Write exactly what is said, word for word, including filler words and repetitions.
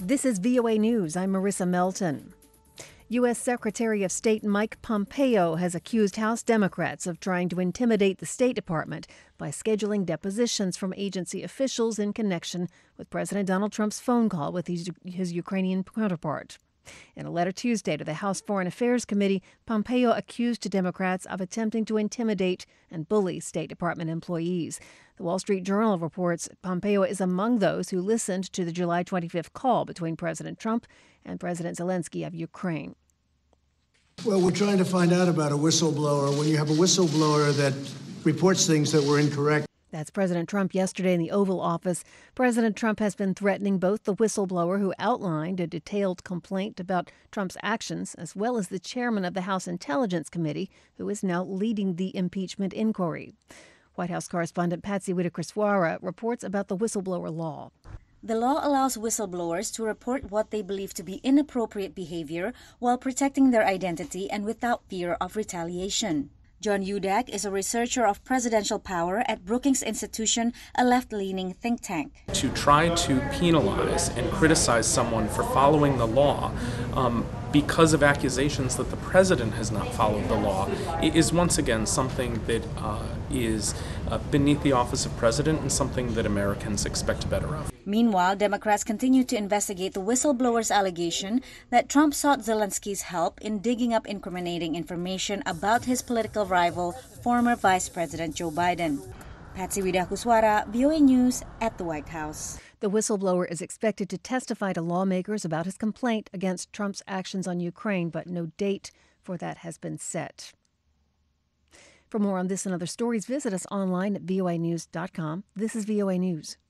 This is V O A News. I'm Marissa Melton. U S. Secretary of State Mike Pompeo has accused House Democrats of trying to intimidate the State Department by scheduling depositions from agency officials in connection with President Donald Trump's phone call with his, his Ukrainian counterpart. In a letter Tuesday to the House Foreign Affairs Committee, Pompeo accused Democrats of attempting to intimidate and bully State Department employees. The Wall Street Journal reports Pompeo is among those who listened to the July twenty-fifth call between President Trump and President Zelensky of Ukraine. Well, we're trying to find out about a whistleblower. When you have a whistleblower that reports things that were incorrect. That's President Trump yesterday in the Oval Office. President Trump has been threatening both the whistleblower who outlined a detailed complaint about Trump's actions, as well as the chairman of the House Intelligence Committee, who is now leading the impeachment inquiry. White House correspondent Patsy Widakuswara reports about the whistleblower law. The law allows whistleblowers to report what they believe to be inappropriate behavior while protecting their identity and without fear of retaliation. John Udak is a researcher of presidential power at Brookings Institution, a left-leaning think tank. To try to penalize and criticize someone for following the law um, because of accusations that the president has not followed the law is once again something that uh, is uh, beneath the office of president and something that Americans expect better of. Meanwhile, Democrats continue to investigate the whistleblower's allegation that Trump sought Zelensky's help in digging up incriminating information about his political rival, former Vice President Joe Biden. Patsy Widakuswara, V O A News at the White House. The whistleblower is expected to testify to lawmakers about his complaint against Trump's actions on Ukraine, but no date for that has been set. For more on this and other stories, visit us online at V O A news dot com. This is V O A News.